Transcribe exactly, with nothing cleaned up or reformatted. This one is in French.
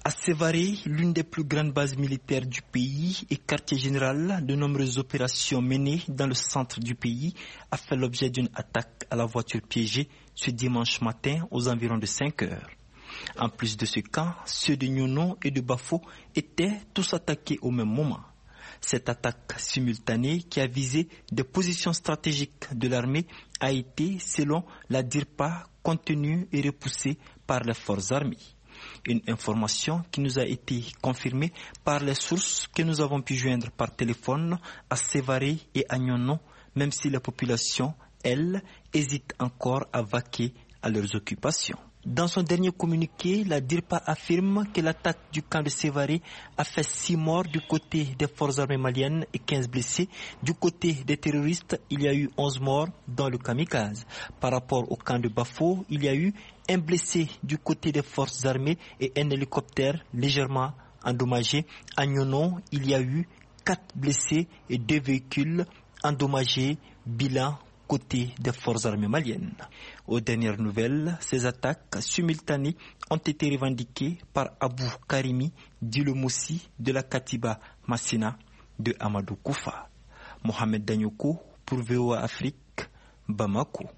À Sévaré, l'une des plus grandes bases militaires du pays et quartier général, de nombreuses opérations menées dans le centre du pays a fait l'objet d'une attaque à la voiture piégée ce dimanche matin aux environs de cinq heures. En plus de ce camp, ceux de Nyono et de Bafo étaient tous attaqués au même moment. Cette attaque simultanée qui a visé des positions stratégiques de l'armée a été, selon la DIRPA, contenue et repoussée par les forces armées. Une information qui nous a été confirmée par les sources que nous avons pu joindre par téléphone à Sévaré et à Nyono, même si la population, elle, hésite encore à vaquer à leurs occupations. Dans son dernier communiqué, la DIRPA affirme que l'attaque du camp de Sévaré a fait six morts du côté des forces armées maliennes et quinze blessés. Du côté des terroristes, il y a eu onze morts dans le kamikaze. Par rapport au camp de Bafo, il y a eu un blessé du côté des forces armées et un hélicoptère légèrement endommagé. À Nyono, il y a eu quatre blessés et deux véhicules endommagés. Bilan côté des forces armées maliennes. Aux dernières nouvelles, ces attaques simultanées ont été revendiquées par Abou Karimi, dit le Moussi de la Katiba Massina de Amadou Koufa. Mohamed Danyoko pour V O A Afrique, Bamako.